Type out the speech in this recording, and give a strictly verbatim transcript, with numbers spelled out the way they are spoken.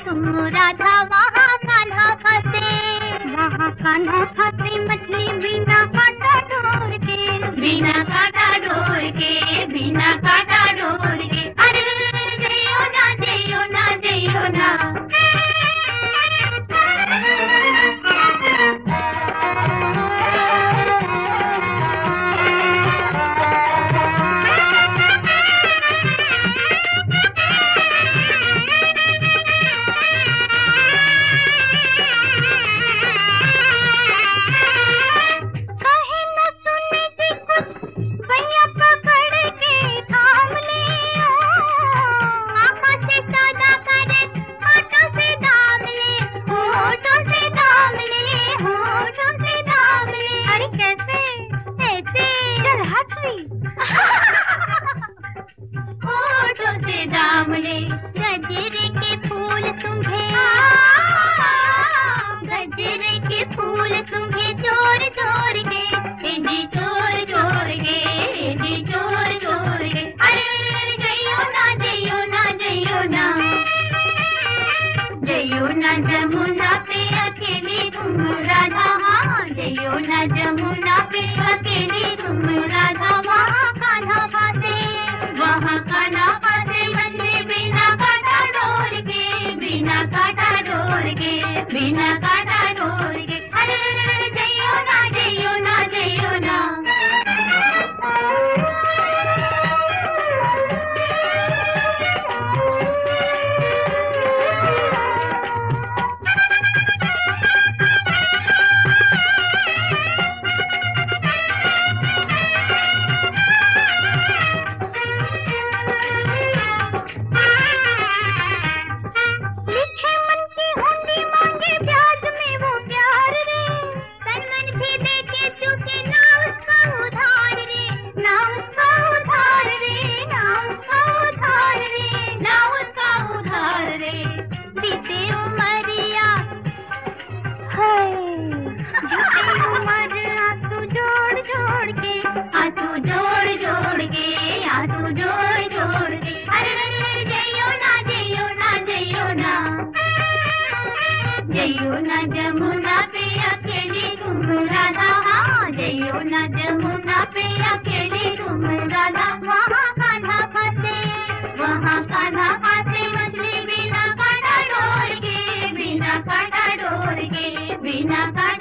तुम राधा वहाँ कान्हा फंसे, वहाँ कान्हा फंसे मछली बिना कांटा डोर के, बिना कांटा डोर के, बिना कांटा डोर के। अरे जइयो ना जइयो ना जइयो ना। गजरे के फूल तुम्हें, गजरे के फूल तुम्हें चोर चोर के, जी चोर चोर के, जी चोर चोर के। अरे जइयो ना जइयो ना जइयो ना, जइयो ना जमुना पे अकेली तुम राधा, हाँ जइयो ना जमुना पे अकेली तुम राधा, वहाँ कान्हा फंसे, वहाँ कान्हा फंसे मछली बिना कांटा डोर के, बिना कांटा डोर के, बिना कांटा डोर के। अरे जइयो ना जइयो ना जइयो ना। जइयो ना जमुना पे अकेली तुम राधा, हाँ जइयो ना जमुना पे अकेली तुम राधा, वहाँ कान्हा फंसे, वहाँ कान्हा फंसे मछली बिना कांटा डोर के, बिना कांटा डोर के, बिना